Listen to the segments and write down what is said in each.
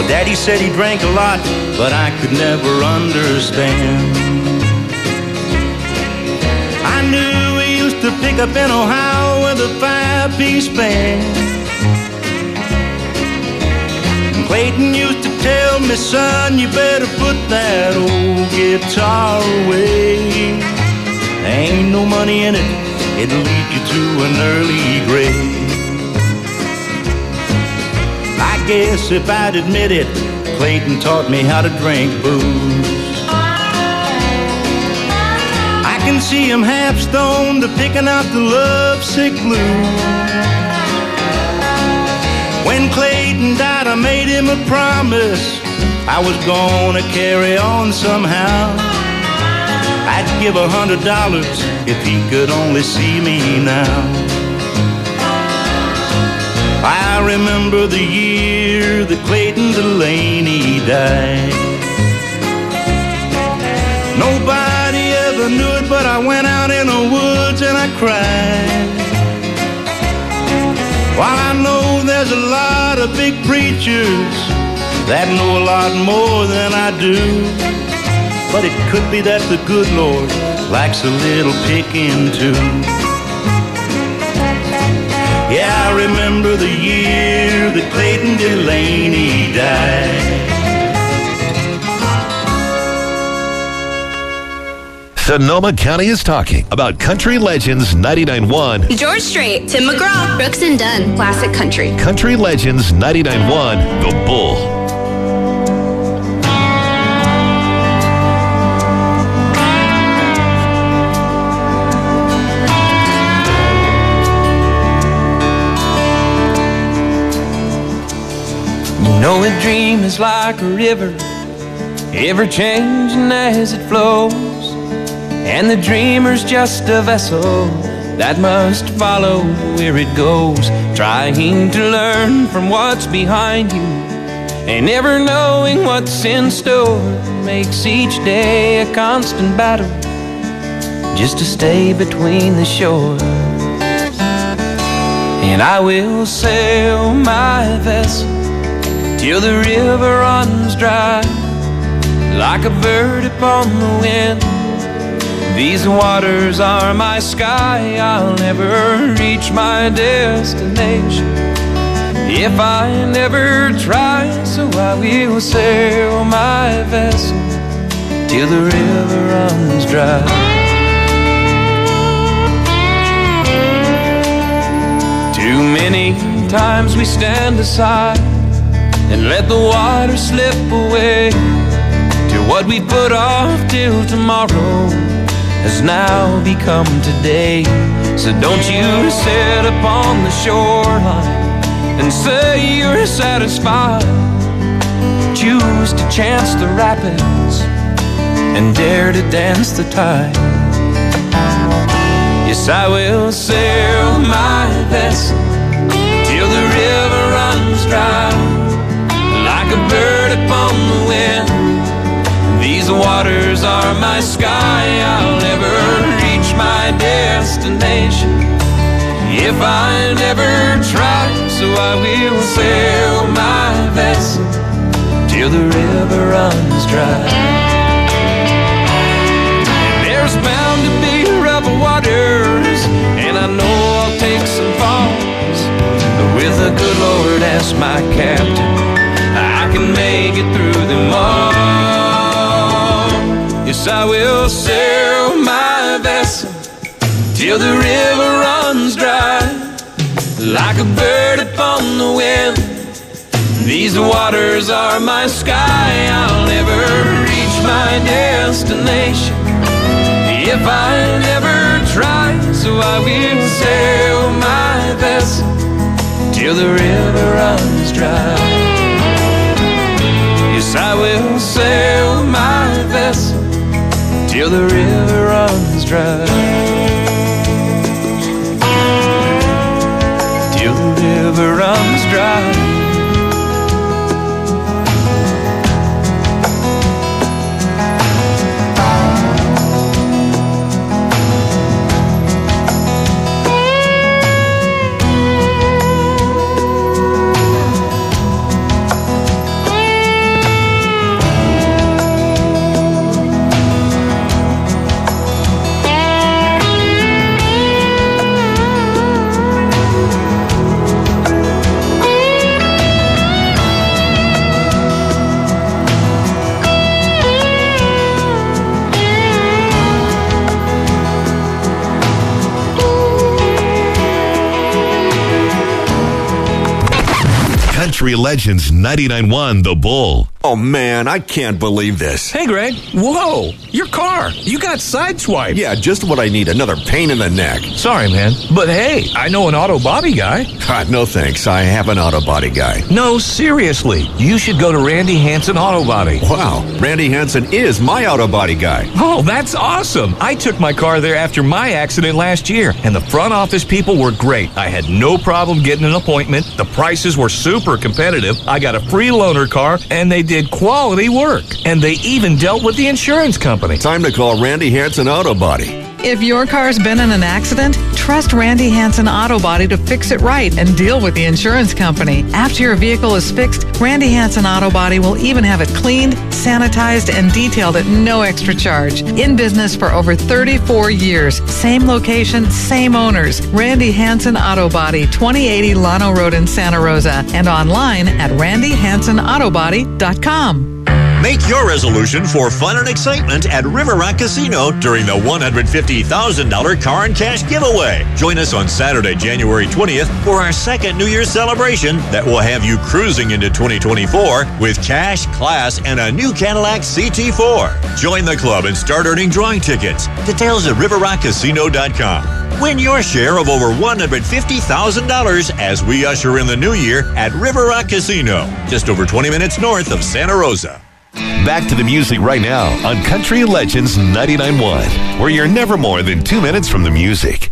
Well, Daddy said he drank a lot, but I could never understand. I knew he used to pick up in Ohio with a 5-piece band. And Clayton used to tell me, son, you better put that old guitar away. There ain't no money in it, it'll lead you to an early grave. I guess if I'd admit it, Clayton taught me how to drink booze. I can see him half stoned, picking out the lovesick blues. When Clayton died, I made him a promise I was gonna carry on somehow. I'd give $100 if he could only see me now. I remember the year that Clayton Delaney died. Nobody ever knew it, but I went out in the woods and I cried. While I know there's a lot of big preachers that know a lot more than I do, but it could be that the good Lord likes a little picking too. Yeah, I remember the year that Clayton Delaney died. Sonoma County is talking about Country Legends 99.1. George Strait, Tim McGraw, Brooks and Dunn, Classic Country. Country Legends 99.1, The Bull. You know a dream is like a river, ever changing as it flows. And the dreamer's just a vessel that must follow where it goes, trying to learn from what's behind you and never knowing what's in store. Makes each day a constant battle just to stay between the shore. And I will sail my vessel till the river runs dry, like a bird upon the wind. These waters are my sky, I'll never reach my destination if I never try. So I will sail my vessel till the river runs dry. Too many times we stand aside and let the water slip away to what we put off till tomorrow has now become today. So don't you sit upon the shoreline and say you're satisfied. Choose to chance the rapids and dare to dance the tide. Yes, I will sail my vessel till the river runs dry, like a bird upon the wind. These waters are my sky, I'll never reach my destination if I never try. So I will sail my vessel till the river runs dry. And there's bound to be rough waters, and I know I'll take some falls, but with the good Lord as my captain, I can make it through them all. Yes, I will sail my vessel till the river runs dry, like a bird upon the wind. These waters are my sky, I'll never reach my destination if I never try. So I will sail my vessel till the river runs dry. Yes, I will sail my vessel till the river runs dry. Till the river runs dry. Country Legends 99.1 The Bull. Oh, man, I can't believe this. Hey, Greg. Whoa, your car. You got sideswiped. Yeah, just what I need. Another pain in the neck. Sorry, man. But hey, I know an auto body guy. God, no thanks. I have an auto body guy. No, seriously. You should go to Randy Hansen Auto Body. Wow, Randy Hansen is my auto body guy. Oh, that's awesome. I took my car there after my accident last year, and the front office people were great. I had no problem getting an appointment. The prices were super competitive. I got a free loaner car, and they did quality work. And they even dealt with the insurance company. Time to call Randy Hansen Auto Body. If your car's been in an accident, trust Randy Hansen Auto Body to fix it right and deal with the insurance company. After your vehicle is fixed, Randy Hansen Auto Body will even have it cleaned, sanitized, and detailed at no extra charge. In business for over 34 years. Same location, same owners. Randy Hansen Auto Body, 2080 Llano Road in Santa Rosa, and online at randyhansenoutobody.com. Make your resolution for fun and excitement at River Rock Casino during the $150,000 car and cash giveaway. Join us on Saturday, January 20th for our second New Year's celebration that will have you cruising into 2024 with cash, class, and a new Cadillac CT4. Join the club and start earning drawing tickets. Details at riverrockcasino.com. Win your share of over $150,000 as we usher in the new year at River Rock Casino, just over 20 minutes north of Santa Rosa. Back to the music right now on Country Legends 99.1, where you're never more than 2 minutes from the music.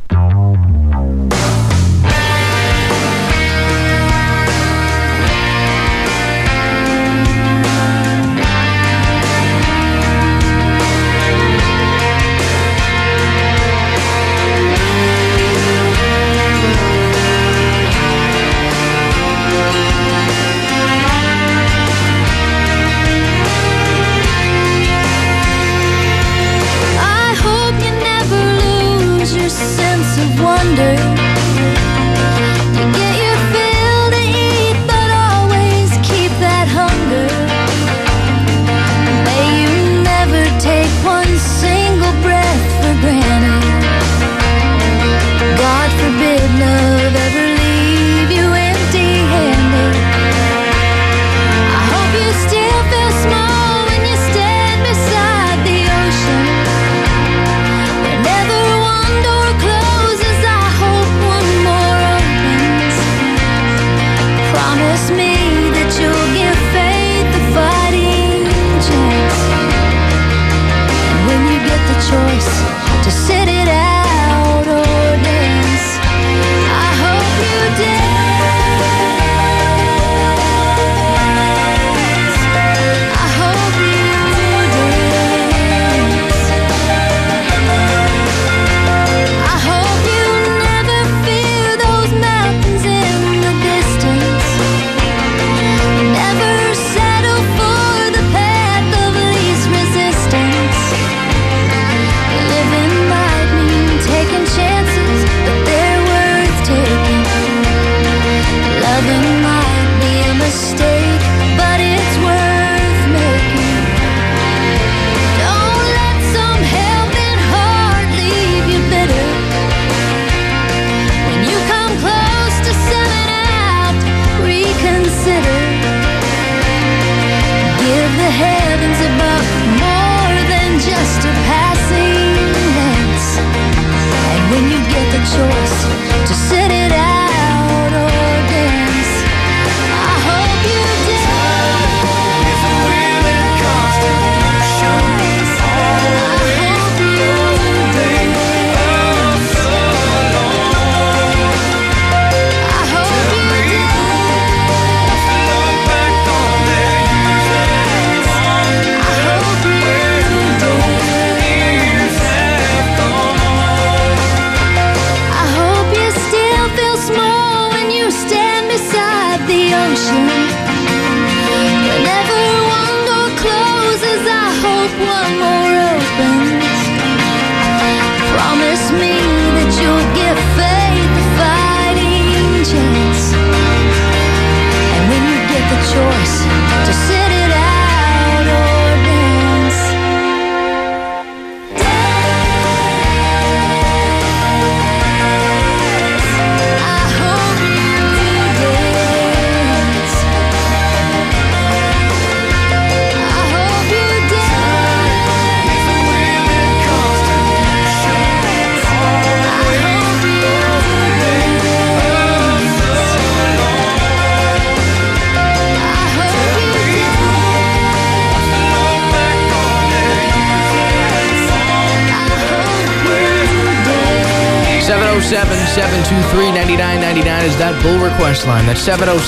707-723-9999 is that Bull request line. That's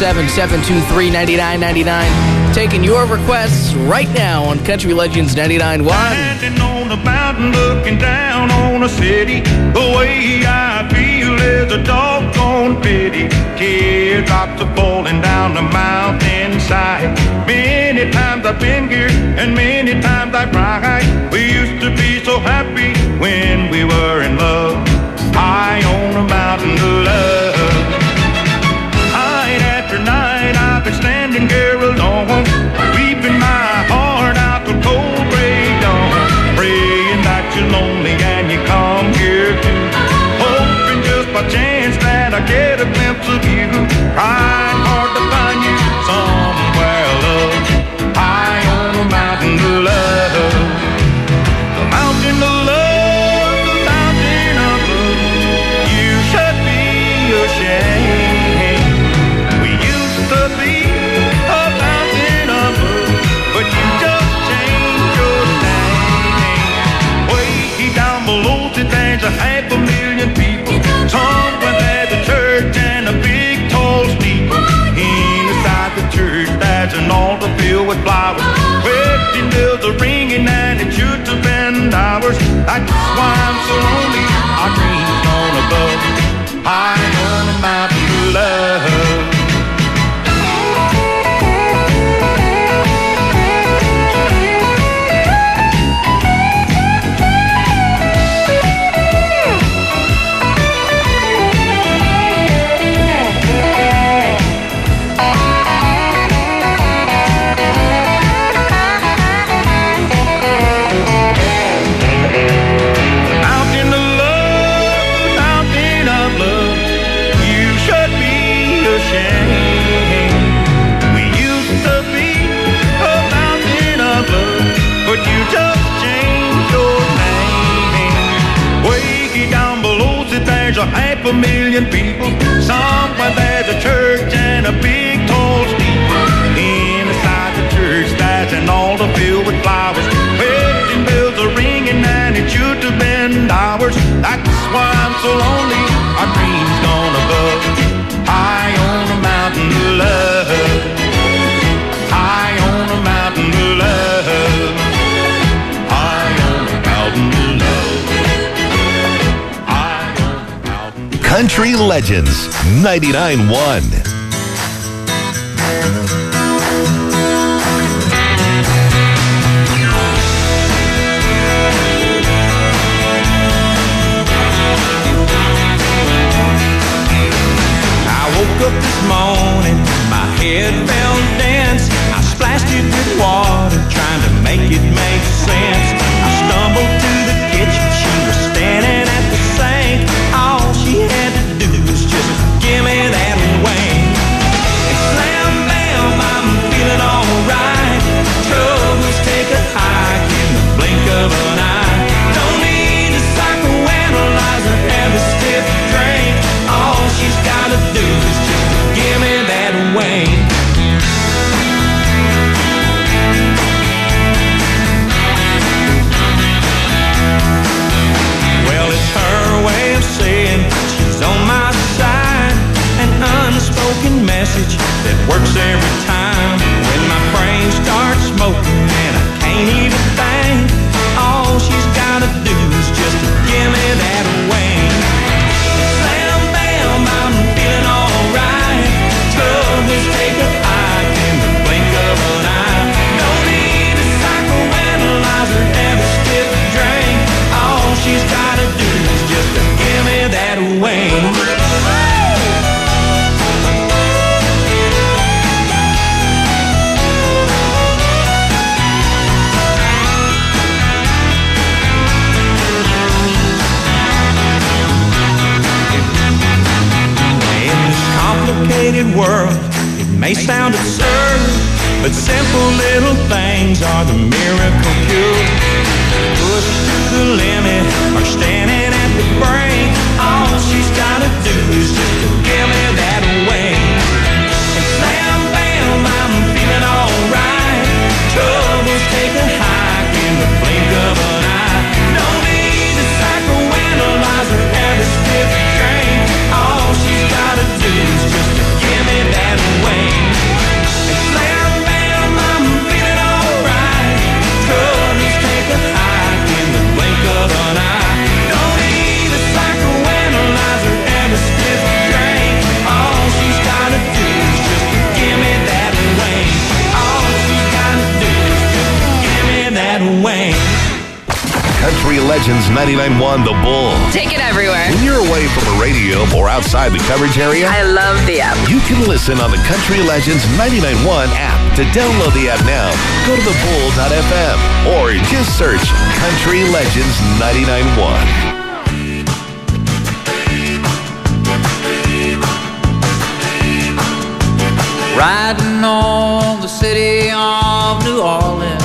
707-723-9999. Taking your requests right now on Country Legends 99.1. Standing on the mountain looking down on a city, the way I feel is a doggone pity. Teardrops are falling down the mountainside. Many times I've been here and many times I cried. We used to be so happy when we were in love, high on a mountain of love. Night after night I've been standing here alone, weeping my heart out till cold gray dawn, praying that you're lonely and you come here too, hoping just by chance that I get a glimpse of you. Trying hard to find you somewhere, love, high on a mountain of love. The mountain of love, the mountain of love. You should be ashamed. We used to be a mountain of love, but you just changed your name. Way down below there's a 500,000 people. Somewhere there's a church and a big tall steeple. Inside the church there's an altar filled with flowers. Wedding bells are ringing and it should have been ours. That's why I'm so lonely. Our dreams gone above, high on a mountain of love. But you just changed your name. Way down below there's a 500,000 people. Somewhere there's a church and a big tall steeple. Inside the church there's an altar filled with flowers. Wedding bells are ringing and it should have been ours. That's why I'm so lonely. Our dreams gone above, high on a mountain of love, high on a mountain of love. Country Legends 99.1. Woke up this morning, my head felt dense. I splashed it with water, trying to make it make sense. I stumbled to the kitchen, she was standing at the sink. All she had to do was just give me that wing. And slam, bam, I'm feeling alright. Troubles take a hike in the blink of an eye. Don't need a psychoanalyze or have a stiff drink. All she's gotta do is just give me that wing. Well, it's her way of saying she's on my side. An unspoken message that works every time. When my brain starts smoking and I can't even think, all she's gotta do is just give me that wing. Slam, bam, I'm feeling alright. Troubles take a hike in the blink of an eye. No need to psychoanalyze or have a stiff drink. All she's gotta do is just give me that wing. Complicated world, it may sound absurd, but simple little things are the miracle cure. Pushed to the limit or standing at the brink, all she's gotta do is just give me that wing. And slam, bam, I'm feeling alright. Troubles take a hike in the blink of an eye. No need to psychoanalyze or have a stiff drink. Country Legends 99.1 The Bull. Take it everywhere. When you're away from a radio or outside the coverage area, I love the app. you can listen on the Country Legends 99.1 app. To download the app now, go to thebull.fm or just search Country Legends 99.1. Riding on the city of New Orleans,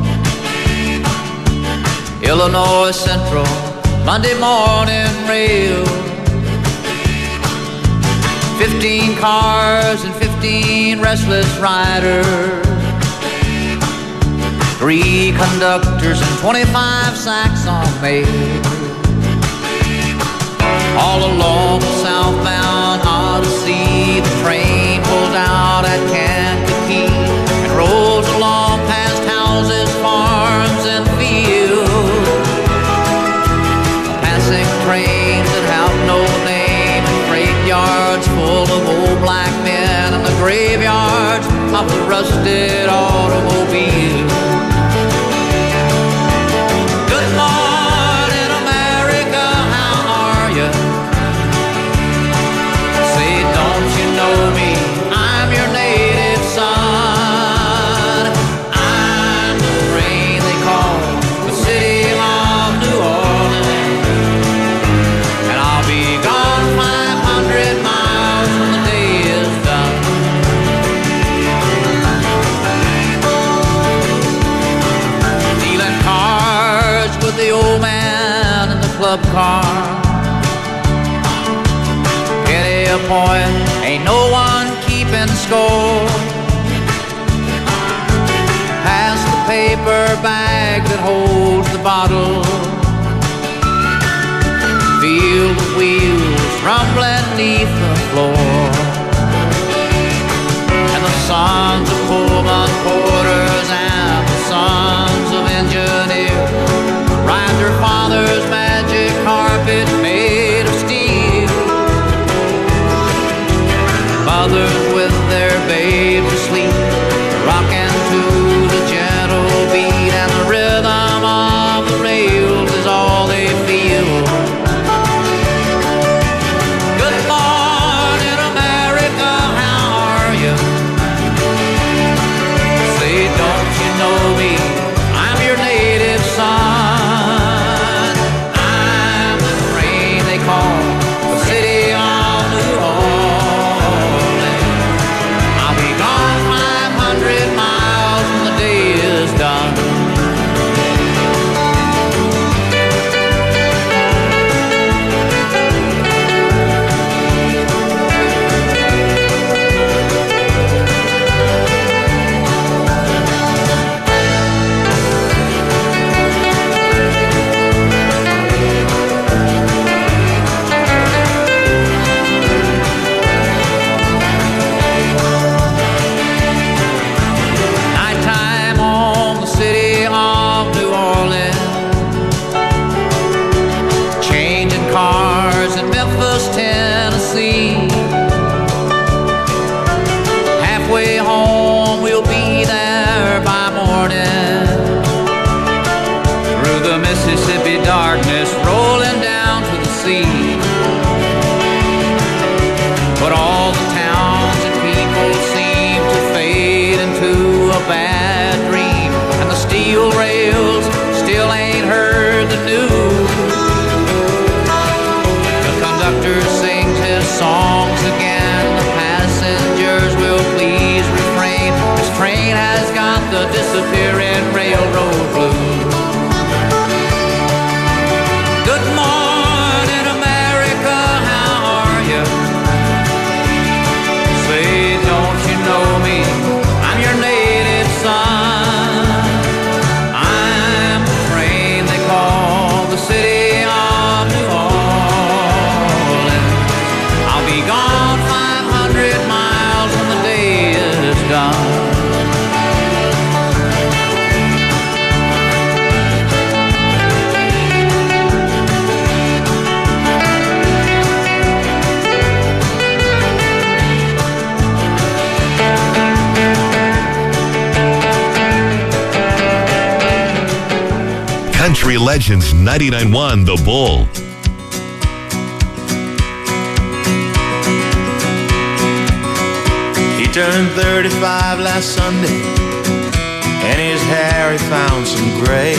Illinois Central, Monday morning rail. 15 cars and 15 restless riders, 3 conductors and 25 sacks on mail. All along the southbound Odyssey, the train pulls out at Kankakee and rolls along past houses, farms, and fields. Passing trains that have no name and freight yards full of old black men and the graveyards of the rusted automobiles. Good morning, America, how are you? Say, don't you know me? I'm your native son. I'm the rain they call the city of New Orleans, and I'll be gone 500 miles when the day is done. Dealing cards with the old man in the club car. Penny a point, ain't no one keeping score. Pass the paper bag that holds the bottle. Feel the wheels rumbling beneath the floor. And the sons of Pullman porters and the sons of engineers ride their father's magic carpet made of steel. Mothers with their babes asleep, rocking to the gentle beat, and the rhythm of the rails is all they feel. Good morning, America, how are you? Say, don't you know me? I'm your native son. I'm the rain they call the city of New Orleans. I'll be gone 500 miles when the day is done. Nighttime on the city of New Orleans, changing cars in Memphis, Tennessee. Halfway home, we'll be there by morning. Through the Mississippi darkness, rolling down to the sea. But all the towns and people seem to fade into a bad dream, and the steel rails still ain't heard the news. The conductor sings his songs again. The passengers will please refrain. This train has got the disappearing railroad blues. Good morning, America, how are you? Say, don't you know me? I'm your native son. I'm the train they call the city of New Orleans. I'll be gone 500 miles when the day is done. Country Legends 99.1 The Bull. He turned 35 last Sunday, and his hair he found some gray.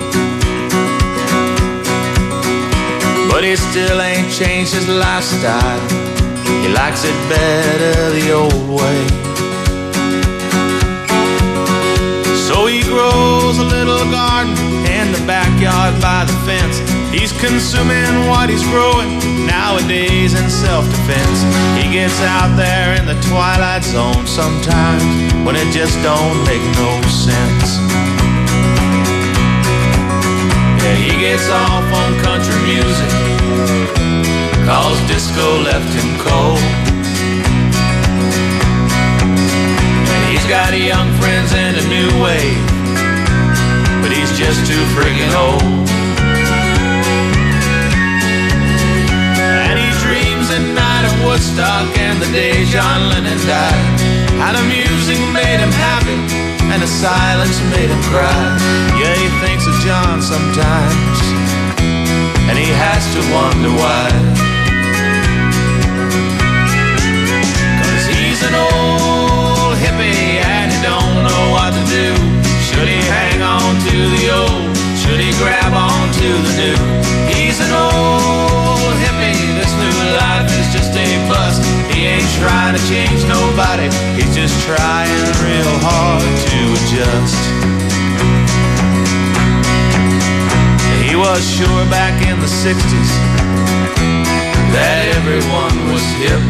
But he still ain't changed his lifestyle. He likes it better the old way. So he grows a little garden in the backyard by the fence. He's consuming what he's growing nowadays in self-defense. He gets out there in the twilight zone sometimes when it just don't make no sense. Yeah, he gets off on country music, 'cause disco left him cold. And he's got young friends in a new wave, but he's just too friggin' old. And he dreams at night of Woodstock and the day John Lennon died. How the music made him happy and the silence made him cry. Yeah, he thinks of John sometimes, and he has to wonder why. 'Cause he's an old hippie and he don't know what to do. Should he hang on to the old? Should he grab on to the new? He's an old hippie, this new life is just a bust. He ain't trying to change nobody, he's just trying real hard to adjust. He was sure back in the 60s that everyone was hip.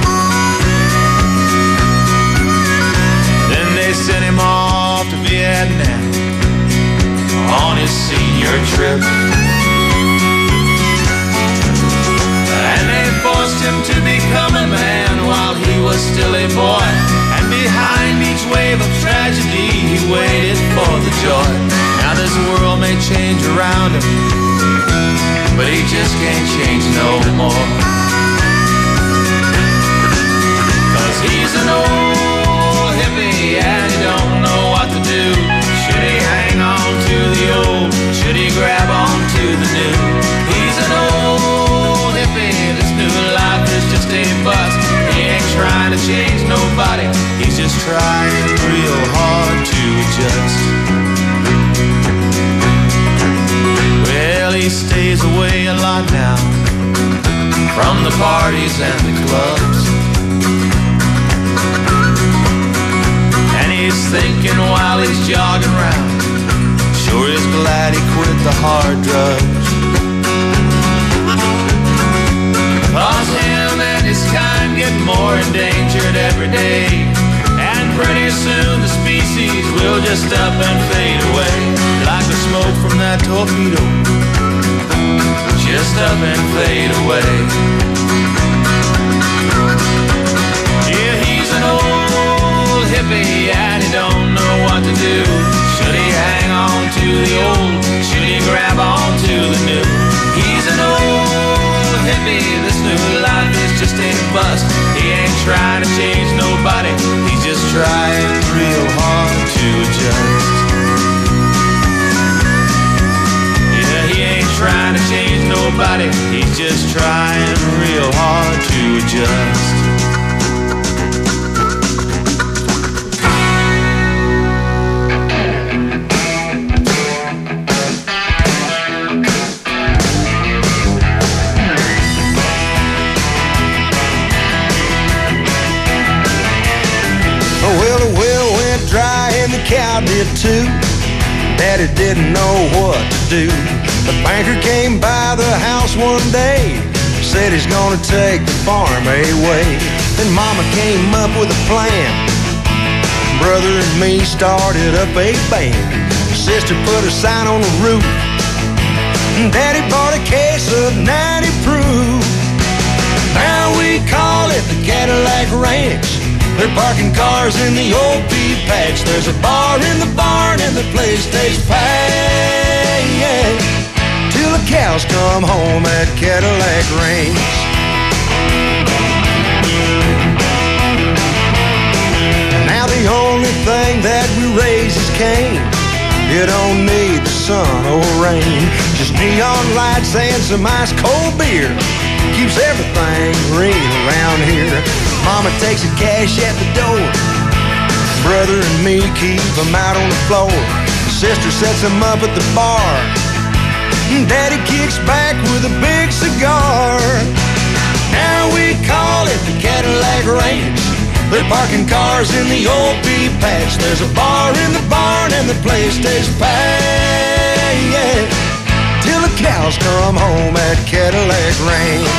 Then they sent him off to Vietnam on his senior trip. And they forced him to become a man while he was still a boy. And behind each wave of tragedy he waited for the joy. Now this world may change around him, but he just can't change no more. 'Cause he's an old hippie and he don't know what to do. Should he hang on to the old? Should he grab on to the new? He's an old hippie, this new life is just a bust. He ain't trying to change nobody, he's just trying real hard to adjust. Well, he stays away a lot now from the parties and the clubs. And he's thinking while he's jogging around, sure is glad he quit the hard drugs. 'Cause him and his kind get more endangered every day. And pretty soon the species will just up and fade away, like the smoke from that torpedo, just up and fade away. Yeah, he's an old hippie and he don't know what to do. Should he hang on to the old? Should he grab on to the new? He's an old hippie, this new life is just a bust. He ain't trying to change nobody, he's just trying real hard to adjust. Yeah, he ain't trying to change nobody, he's just trying real hard to adjust. Cow did too. Daddy didn't know what to do. The banker came by the house one day, said he's gonna take the farm away. Then Mama came up with a plan. Brother and me started up a band. Sister put a sign on the roof. Daddy bought a case of 90 proof. Now we call it the Cadillac Ranch. They're parking cars in the old pea patch. There's a bar in the barn and the place stays packed till the cows come home at Cadillac Range. Now the only thing that we raise is cane. You don't need the sun or rain, just neon lights and some ice cold beer. Keeps everything real around here. Mama takes the cash at the door. Brother and me keep them out on the floor. Sister sets them up at the bar. Daddy kicks back with a big cigar. Now we call it the Cadillac Ranch. They're parking cars in the old pea patch. There's a bar in the barn and the place stays packed till the cows come home at Cadillac Ranch.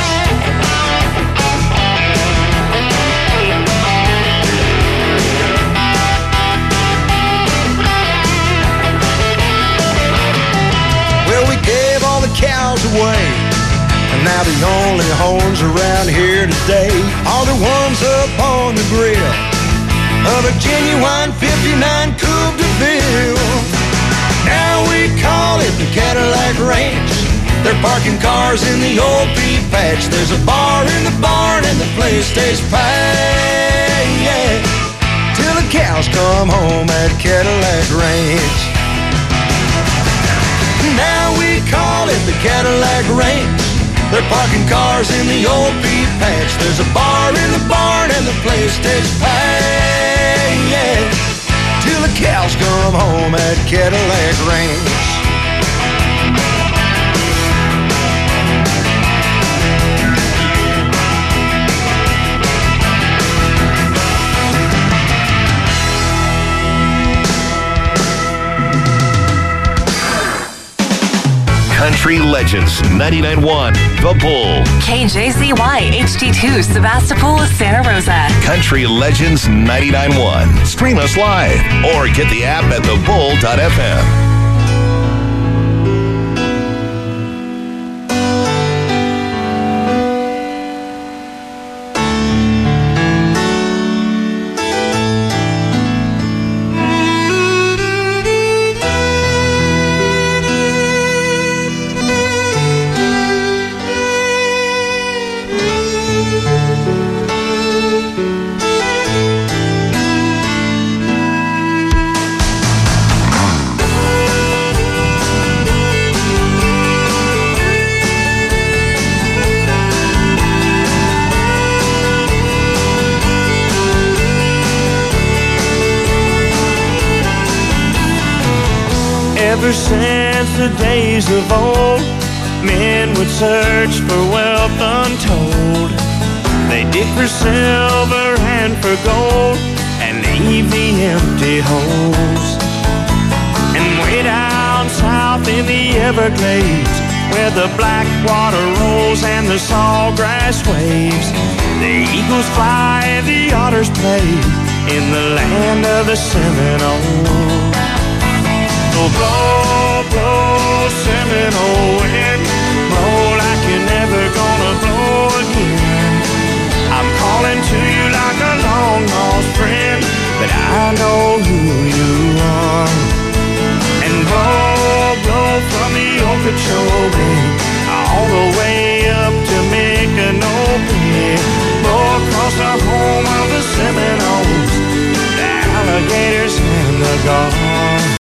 Well, we gave all the cows away, and now the only horns around here today are the ones up on the grill of a genuine 59 Coupe de Ville. Now we call it the Cadillac Ranch. They're parking cars in the old pea patch. There's a bar in the barn and the place stays packed till the cows come home at Cadillac Ranch. Now we call it the Cadillac Ranch. They're parking cars in the old pea patch. There's a bar in the barn and the place stays packed till the cows come home at Cadillac Ranch. Country Legends 99.1 The Bull. KJZY HD2 Sebastopol, Santa Rosa. Country Legends 99.1. Stream us live or get the app at thebull.fm. Ever since the days of old, men would search for wealth untold. They dig for silver and for gold and leave the empty holes. And way down south in the Everglades, where the black water rolls and the sawgrass waves, the eagles fly and the otters play in the land of the Seminole. So blow, blow, Seminole wind, blow like you're never gonna blow again. I'm calling to you like a long lost friend, but I know who you are. And blow, blow from the Okeechobee all the way up to Micanopy. Blow across the home of the Seminoles, the alligators and the gulls.